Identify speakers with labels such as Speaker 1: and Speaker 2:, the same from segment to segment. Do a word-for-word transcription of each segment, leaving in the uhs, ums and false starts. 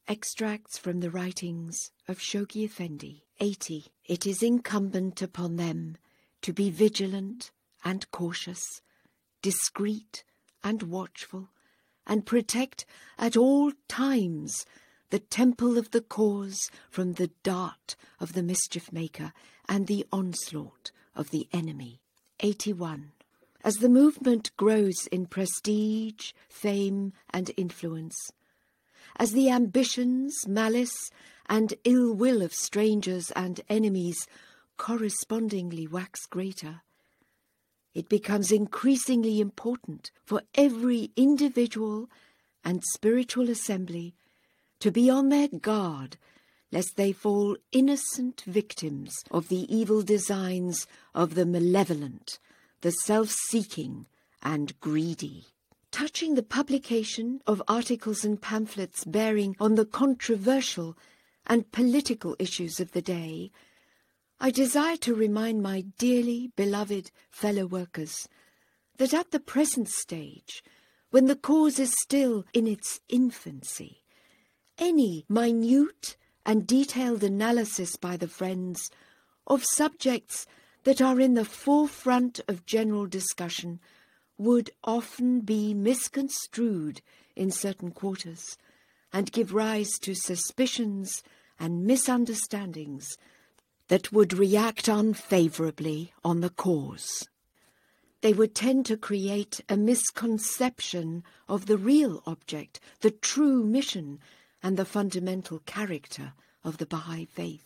Speaker 1: Extracts from the writings of Shoghi Effendi. eighty. It is incumbent upon them to be vigilant and cautious, discreet and watchful, and protect at all times the temple of the cause from the dart of the mischief maker and the onslaught of the enemy. eighty-one. As the movement grows in prestige, fame, and influence, as the ambitions, malice, and ill will of strangers and enemies correspondingly wax greater, it becomes increasingly important for every individual and spiritual assembly to be on their guard lest they fall innocent victims of the evil designs of the malevolent, the self-seeking and greedy. Touching the publication of articles and pamphlets bearing on the controversial and political issues of the day, I desire to remind my dearly beloved fellow workers that at the present stage, when the cause is still in its infancy, any minute and detailed analysis by the Friends of subjects that are in the forefront of general discussion would often be misconstrued in certain quarters and give rise to suspicions and misunderstandings that would react unfavourably on the cause. They would tend to create a misconception of the real object, the true mission, and the fundamental character of the Baha'i faith.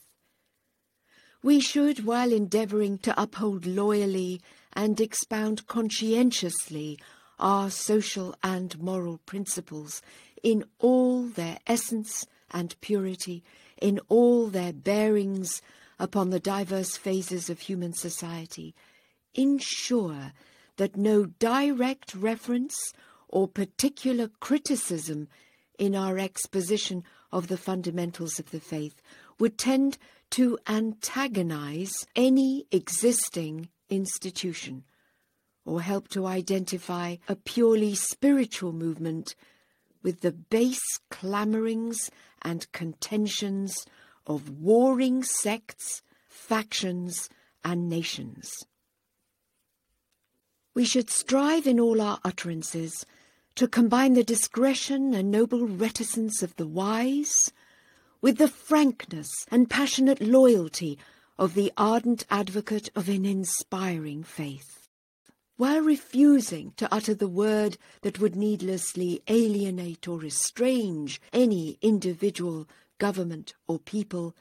Speaker 1: We should, while endeavouring to uphold loyally and expound conscientiously our social and moral principles in all their essence and purity, in all their bearings upon the diverse phases of human society, ensure that no direct reference or particular criticism in our exposition of the fundamentals of the faith would tend to antagonize any existing institution or help to identify a purely spiritual movement with the base clamorings and contentions of warring sects, factions, and nations. We should strive in all our utterances to combine the discretion and noble reticence of the wise with the frankness and passionate loyalty of the ardent advocate of an inspiring faith. While refusing to utter the word that would needlessly alienate or estrange any individual, government, or people,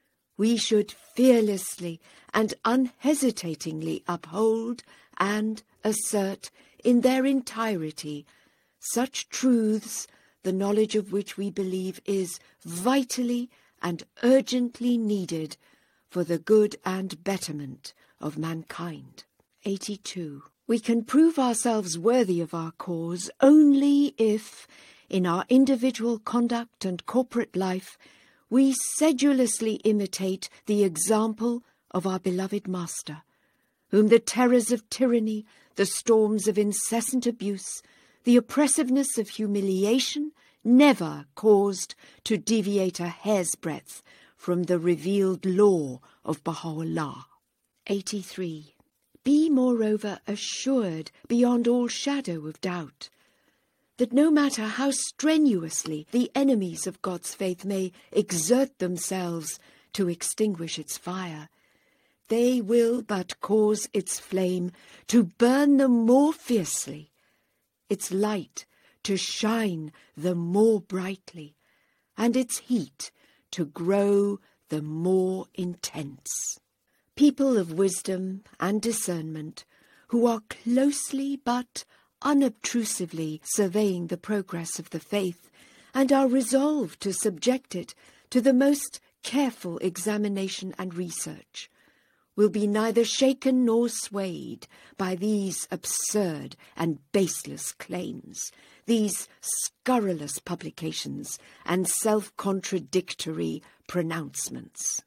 Speaker 1: we should fearlessly and unhesitatingly uphold and assert in their entirety such truths the knowledge of which we believe is vitally and urgently needed for the good and betterment of mankind. eighty-two. We can prove ourselves worthy of our cause only if, in our individual conduct and corporate life, we sedulously imitate the example of our beloved Master, whom the terrors of tyranny, the storms of incessant abuse, the oppressiveness of humiliation never caused to deviate a hair's breadth from the revealed law of Baha'u'llah. eighty-three. Be moreover assured beyond all shadow of doubt that no matter how strenuously the enemies of God's faith may exert themselves to extinguish its fire, they will but cause its flame to burn the more fiercely, its light to shine the more brightly, and its heat to grow the more intense. People of wisdom and discernment, who are closely but unobtrusively surveying the progress of the faith, and are resolved to subject it to the most careful examination and research, will be neither shaken nor swayed by these absurd and baseless claims, these scurrilous publications and self-contradictory pronouncements.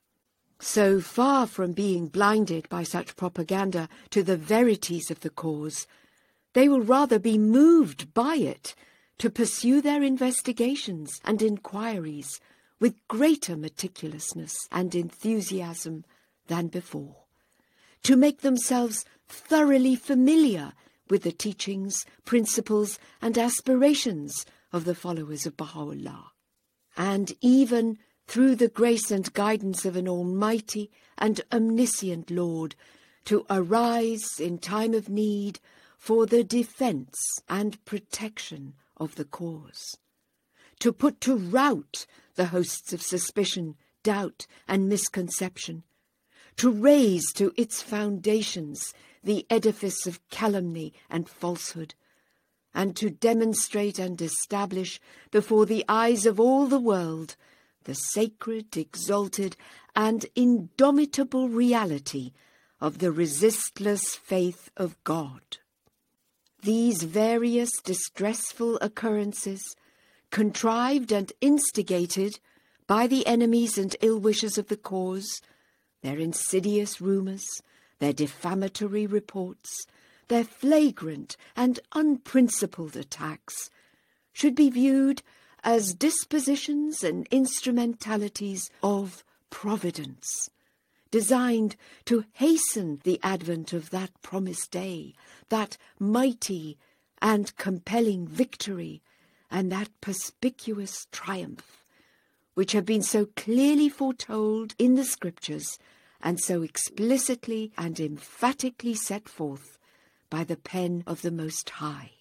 Speaker 1: So far from being blinded by such propaganda to the verities of the cause, they will rather be moved by it to pursue their investigations and inquiries with greater meticulousness and enthusiasm than before, to make themselves thoroughly familiar with the teachings, principles, and aspirations of the followers of Baha'u'llah, and even through the grace and guidance of an almighty and omniscient Lord, to arise in time of need for the defence and protection of the cause, to put to rout the hosts of suspicion, doubt, and misconception, to raise to its foundations the edifice of calumny and falsehood, and to demonstrate and establish before the eyes of all the world the sacred, exalted, and indomitable reality of the resistless faith of God. These various distressful occurrences, contrived and instigated by the enemies and ill-wishers of the cause, their insidious rumours, their defamatory reports, their flagrant and unprincipled attacks, should be viewed as dispositions and instrumentalities of Providence, designed to hasten the advent of that promised day, that mighty and compelling victory, and that perspicuous triumph, which have been so clearly foretold in the Scriptures and so explicitly and emphatically set forth by the pen of the Most High.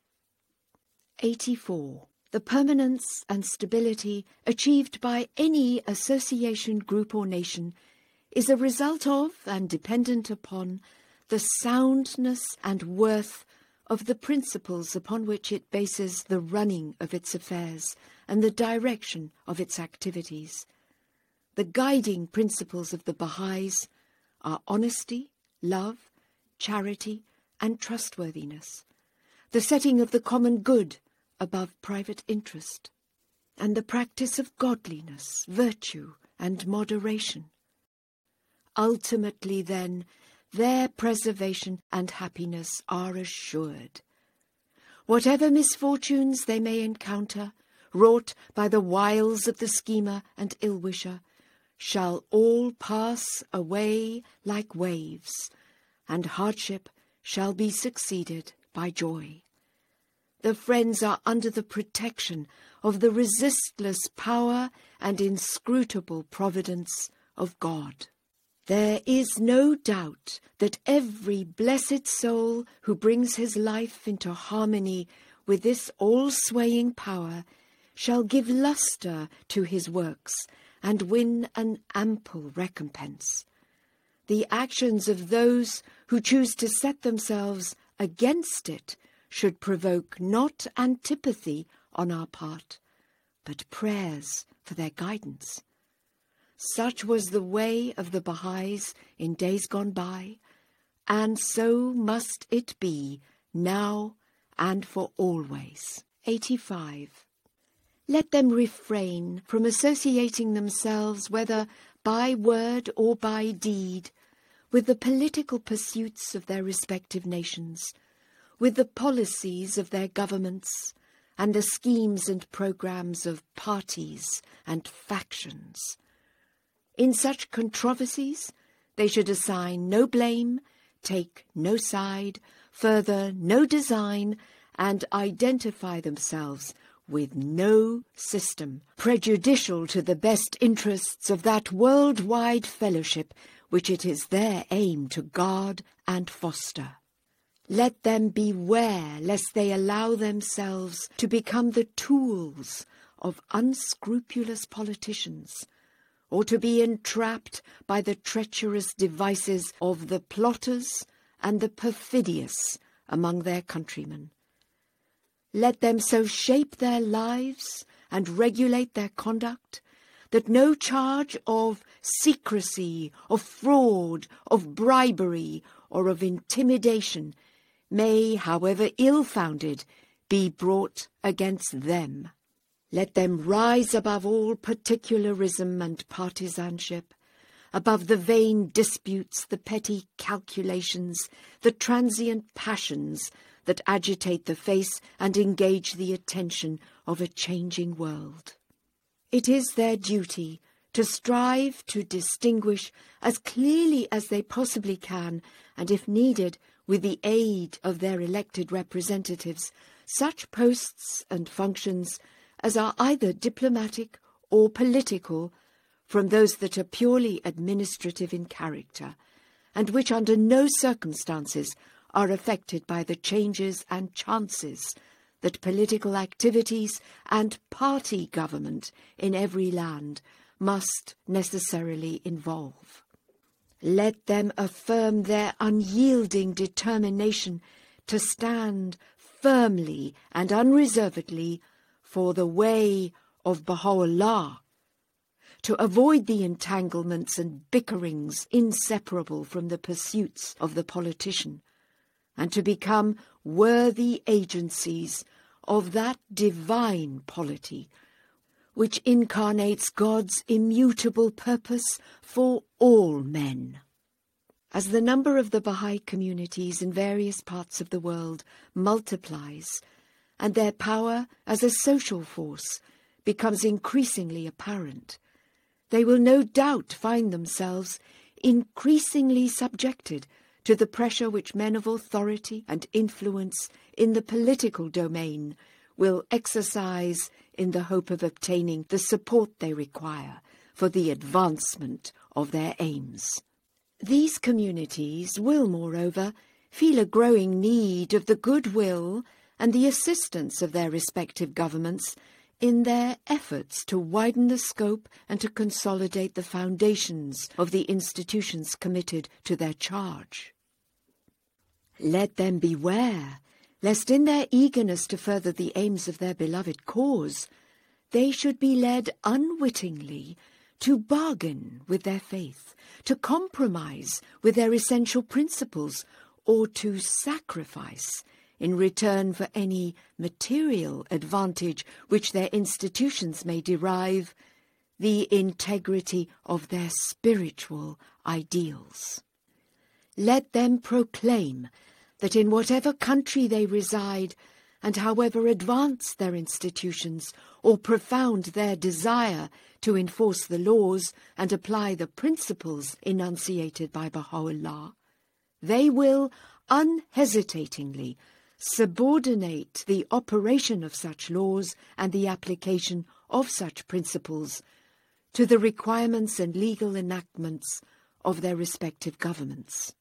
Speaker 1: eighty-four. The permanence and stability achieved by any association, group or nation is a result of and dependent upon the soundness and worth of the principles upon which it bases the running of its affairs and the direction of its activities. The guiding principles of the Baha'is are honesty, love, charity, and trustworthiness, the setting of the common good above private interest, and the practice of godliness, virtue, and moderation. Ultimately, then, their preservation and happiness are assured. Whatever misfortunes they may encounter, wrought by the wiles of the schemer and ill-wisher, shall all pass away like waves, and hardship shall be succeeded by joy. The friends are under the protection of the resistless power and inscrutable providence of God. There is no doubt that every blessed soul who brings his life into harmony with this all-swaying power shall give lustre to his works and win an ample recompense. The actions of those who choose to set themselves against it should provoke not antipathy on our part, but prayers for their guidance. Such was the way of the Baha'is in days gone by, and so must it be now and for always. eighty-five. Let them refrain from associating themselves, whether by word or by deed, with the political pursuits of their respective nations, with the policies of their governments, and the schemes and programs of parties and factions. In such controversies, they should assign no blame, take no side, further no design, and identify themselves with no system prejudicial to the best interests of that worldwide fellowship which it is their aim to guard and foster. Let them beware lest they allow themselves to become the tools of unscrupulous politicians, or to be entrapped by the treacherous devices of the plotters and the perfidious among their countrymen. Let them so shape their lives and regulate their conduct that no charge of secrecy, of fraud, of bribery, or of intimidation may, however ill-founded, be brought against them. Let them rise above all particularism and partisanship, above the vain disputes, the petty calculations, the transient passions, that agitate the face and engage the attention of a changing world. It is their duty to strive to distinguish as clearly as they possibly can, and if needed, with the aid of their elected representatives, such posts and functions as are either diplomatic or political from those that are purely administrative in character, and which under no circumstances are affected by the changes and chances that political activities and party government in every land must necessarily involve. Let them affirm their unyielding determination to stand firmly and unreservedly for the way of Baha'u'llah, to avoid the entanglements and bickerings inseparable from the pursuits of the politician, and to become worthy agencies of that divine polity which incarnates God's immutable purpose for all men. As the number of the Baha'i communities in various parts of the world multiplies, and their power as a social force becomes increasingly apparent, they will no doubt find themselves increasingly subjected to the pressure which men of authority and influence in the political domain will exercise in the hope of obtaining the support they require for the advancement of their aims. These communities will, moreover, feel a growing need of the goodwill and the assistance of their respective governments in their efforts to widen the scope and to consolidate the foundations of the institutions committed to their charge. Let them beware lest in their eagerness to further the aims of their beloved cause, they should be led unwittingly to bargain with their faith, to compromise with their essential principles, or to sacrifice in return for any material advantage which their institutions may derive, the integrity of their spiritual ideals. Let them proclaim that in whatever country they reside, and however advanced their institutions or profound their desire to enforce the laws and apply the principles enunciated by Baha'u'llah, they will unhesitatingly subordinate the operation of such laws and the application of such principles to the requirements and legal enactments of their respective governments.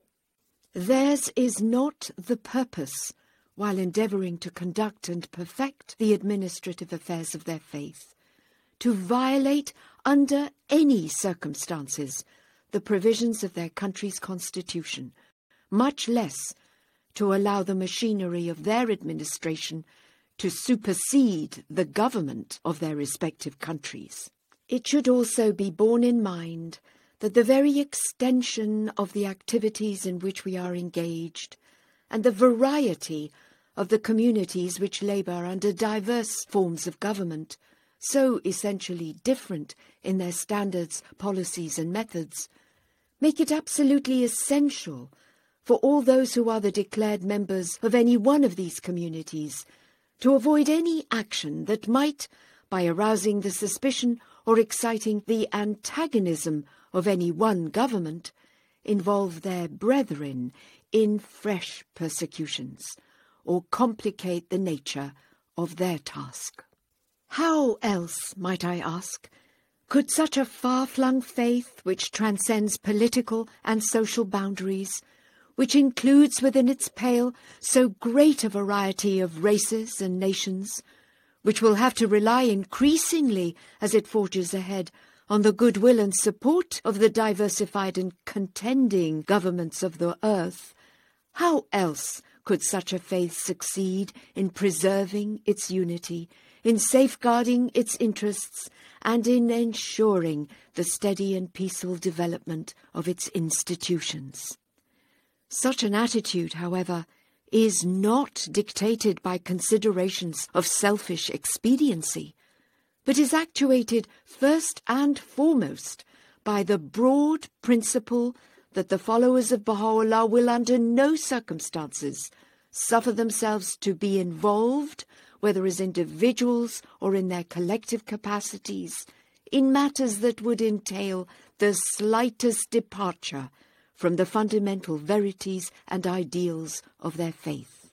Speaker 1: Theirs is not the purpose, while endeavouring to conduct and perfect the administrative affairs of their faith, to violate under any circumstances the provisions of their country's constitution, much less to allow the machinery of their administration to supersede the government of their respective countries. It should also be borne in mind that the very extension of the activities in which we are engaged, and the variety of the communities which labour under diverse forms of government, so essentially different in their standards, policies and methods, make it absolutely essential for all those who are the declared members of any one of these communities to avoid any action that might, by arousing the suspicion or exciting the antagonism of any one government, involve their brethren in fresh persecutions, or complicate the nature of their task. How else, might I ask, could such a far-flung faith which transcends political and social boundaries, which includes within its pale so great a variety of races and nations, which will have to rely increasingly as it forges ahead on the goodwill and support of the diversified and contending governments of the earth, how else could such a faith succeed in preserving its unity, in safeguarding its interests, and in ensuring the steady and peaceful development of its institutions? Such an attitude, however, is not dictated by considerations of selfish expediency, but is actuated first and foremost by the broad principle that the followers of Baha'u'llah will under no circumstances suffer themselves to be involved, whether as individuals or in their collective capacities, in matters that would entail the slightest departure from the fundamental verities and ideals of their faith.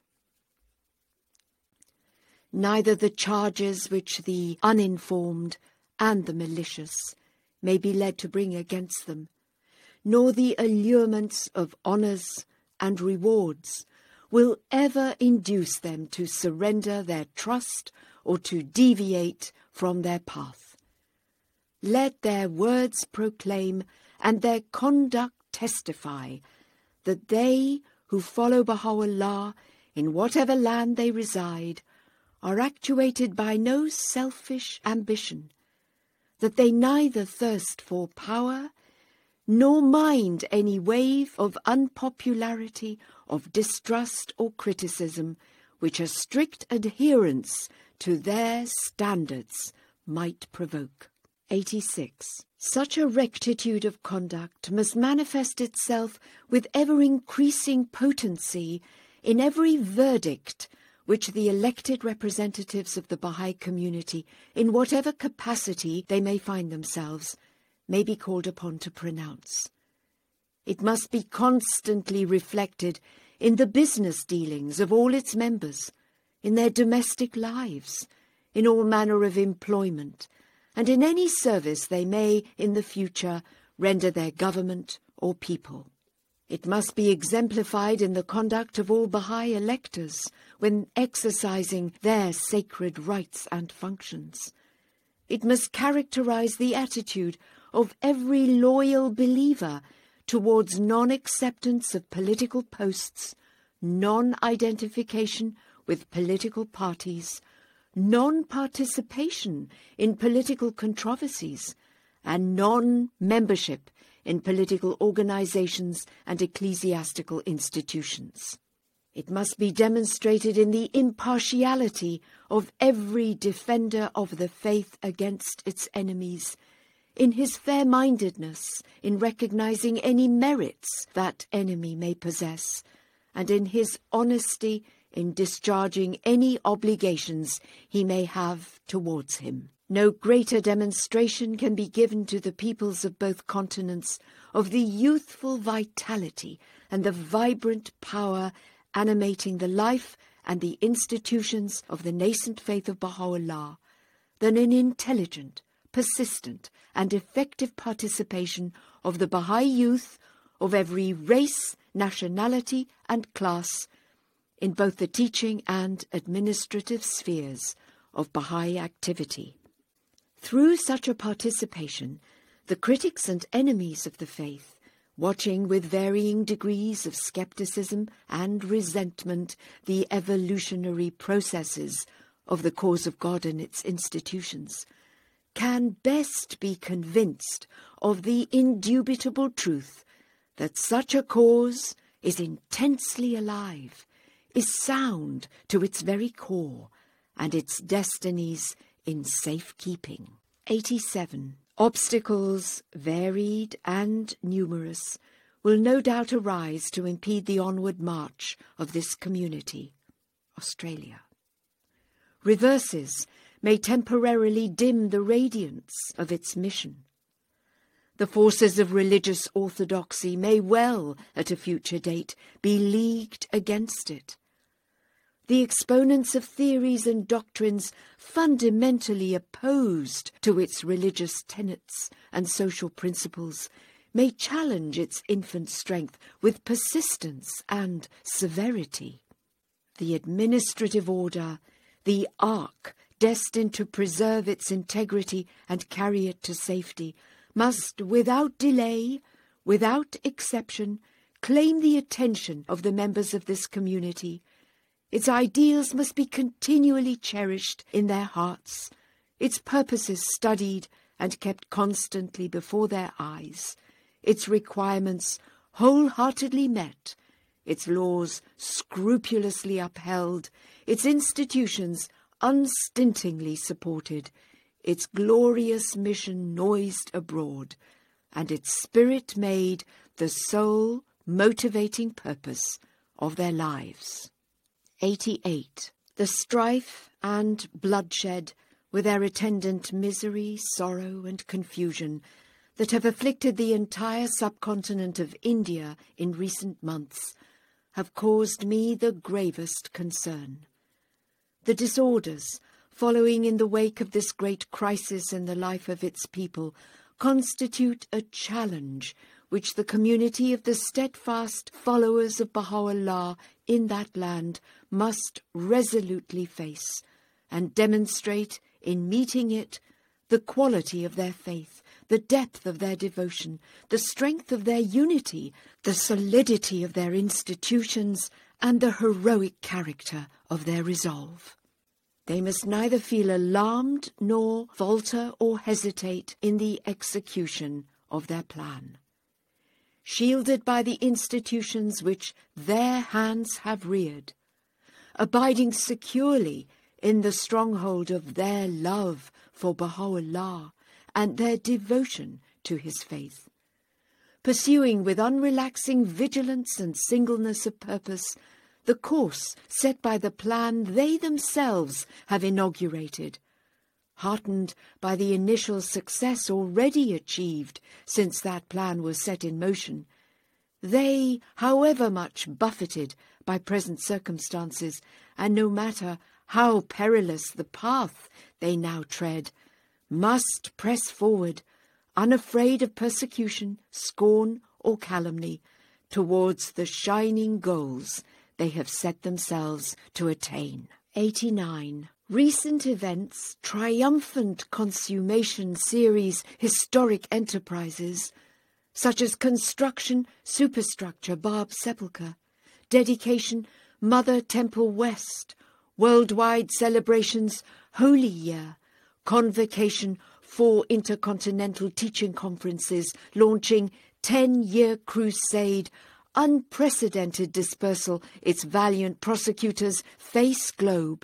Speaker 1: Neither the charges which the uninformed and the malicious may be led to bring against them, nor the allurements of honours and rewards will ever induce them to surrender their trust or to deviate from their path. Let their words proclaim and their conduct testify that they who follow Baha'u'llah in whatever land they reside are actuated by no selfish ambition, that they neither thirst for power nor mind any wave of unpopularity, of distrust or criticism which a strict adherence to their standards might provoke. eighty-six. Such a rectitude of conduct must manifest itself with ever-increasing potency in every verdict which the elected representatives of the Baha'i community, in whatever capacity they may find themselves, may be called upon to pronounce. It must be constantly reflected in the business dealings of all its members, in their domestic lives, in all manner of employment, and in any service they may, in the future, render their government or people. It must be exemplified in the conduct of all Baha'i electors when exercising their sacred rights and functions. It must characterize the attitude of every loyal believer towards non-acceptance of political posts, non-identification with political parties, non-participation in political controversies, and non-membership in political organizations and ecclesiastical institutions. It must be demonstrated in the impartiality of every defender of the faith against its enemies, in his fair-mindedness in recognizing any merits that enemy may possess, and in his honesty in discharging any obligations he may have towards him. No greater demonstration can be given to the peoples of both continents of the youthful vitality and the vibrant power animating the life and the institutions of the nascent faith of Baha'u'llah than an intelligent, persistent, and effective participation of the Baha'i youth of every race, nationality, and class in both the teaching and administrative spheres of Baha'i activity. Through such a participation, the critics and enemies of the faith, watching with varying degrees of skepticism and resentment the evolutionary processes of the cause of God and its institutions, can best be convinced of the indubitable truth that such a cause is intensely alive, is sound to its very core, and its destinies in safekeeping. eighty-seven. Obstacles, varied and numerous, will no doubt arise to impede the onward march of this community, Australia. Reverses may temporarily dim the radiance of its mission. The forces of religious orthodoxy may well, at a future date, be leagued against it. The exponents of theories and doctrines fundamentally opposed to its religious tenets and social principles may challenge its infant strength with persistence and severity. The administrative order, the ark destined to preserve its integrity and carry it to safety, must, without delay, without exception, claim the attention of the members of this community. Its ideals must be continually cherished in their hearts, its purposes studied and kept constantly before their eyes, its requirements wholeheartedly met, its laws scrupulously upheld, its institutions unstintingly supported, its glorious mission noised abroad, and its spirit made the sole motivating purpose of their lives. eighty-eight. The strife and bloodshed, with their attendant misery, sorrow and confusion, that have afflicted the entire subcontinent of India in recent months, have caused me the gravest concern. The disorders following in the wake of this great crisis in the life of its people constitute a challenge which the community of the steadfast followers of Baha'u'llah in that land must resolutely face, and demonstrate in meeting it the quality of their faith, the depth of their devotion, the strength of their unity, the solidity of their institutions, and the heroic character of their resolve. They must neither feel alarmed nor falter or hesitate in the execution of their plan. Shielded by the institutions which their hands have reared, abiding securely in the stronghold of their love for Baha'u'llah and their devotion to his faith, pursuing with unrelaxing vigilance and singleness of purpose the course set by the plan they themselves have inaugurated, heartened by the initial success already achieved since that plan was set in motion, they, however much buffeted by present circumstances, and no matter how perilous the path they now tread, must press forward, unafraid of persecution, scorn, or calumny, towards the shining goals they have set themselves to attain. eighty-nine. Recent events, triumphant consummation series, historic enterprises, such as construction, superstructure, Bab Sepulchre, dedication, Mother Temple West, worldwide celebrations, Holy Year, convocation, four intercontinental teaching conferences, launching ten-year crusade, unprecedented dispersal its valiant prosecutors face globe,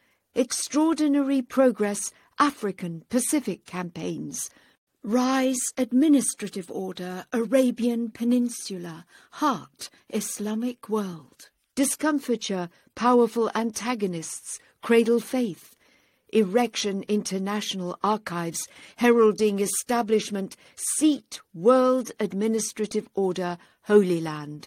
Speaker 1: extraordinary progress African Pacific campaigns, rise administrative order Arabian Peninsula, heart Islamic world, discomfiture powerful antagonists cradle faith, erection international archives heralding establishment seat world administrative order Holy Land,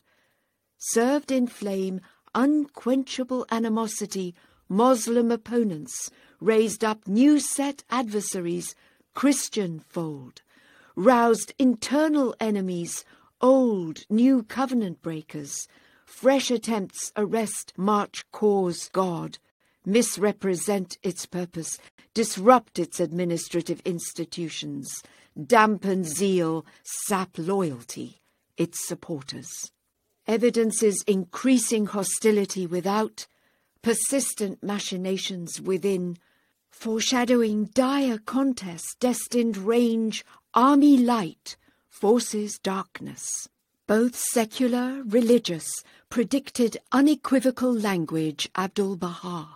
Speaker 1: served in flame unquenchable animosity Moslem opponents, raised up new set adversaries Christian fold, roused internal enemies old new covenant breakers, fresh attempts arrest march cause God, misrepresent its purpose, disrupt its administrative institutions, dampen zeal, sap loyalty, its supporters. Evidences increasing hostility without, persistent machinations within, foreshadowing dire contests destined range army light, forces darkness. Both secular, religious, predicted unequivocal language Abdu'l-Baha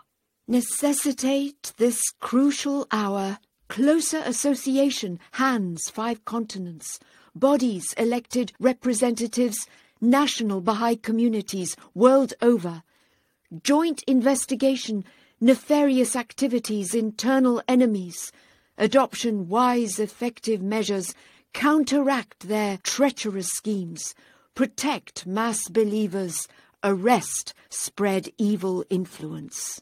Speaker 1: necessitate this crucial hour closer association, hands, five continents, bodies, elected representatives, national Baha'i communities world over, joint investigation, nefarious activities, internal enemies, adoption wise effective measures, counteract their treacherous schemes, protect mass believers, arrest spread evil influence.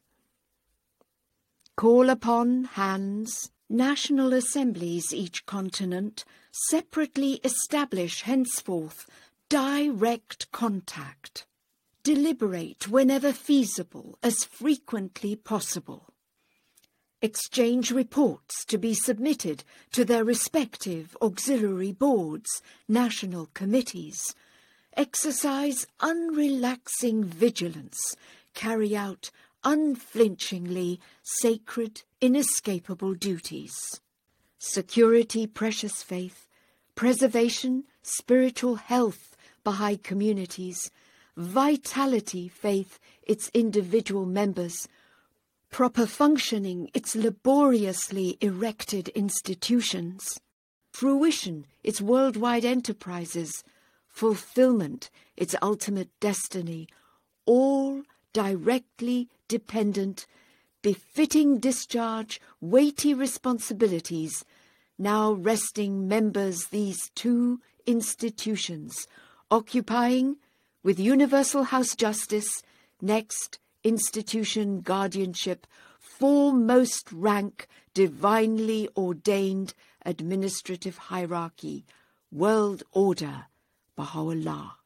Speaker 1: Call upon hands, national assemblies each continent, separately establish henceforth direct contact. Deliberate whenever feasible, as frequently possible. Exchange reports to be submitted to their respective auxiliary boards, national committees. Exercise unrelaxing vigilance. Carry out unflinchingly sacred, inescapable duties. Security, precious faith. Preservation, spiritual health, Baha'i communities. Vitality, faith, its individual members. Proper functioning, its laboriously erected institutions. Fruition, its worldwide enterprises. Fulfillment, its ultimate destiny. All directly dependent, befitting discharge, weighty responsibilities, now resting members these two institutions, occupying, with universal house justice, next institution guardianship, foremost rank, divinely ordained administrative hierarchy, world order, Baha'u'llah.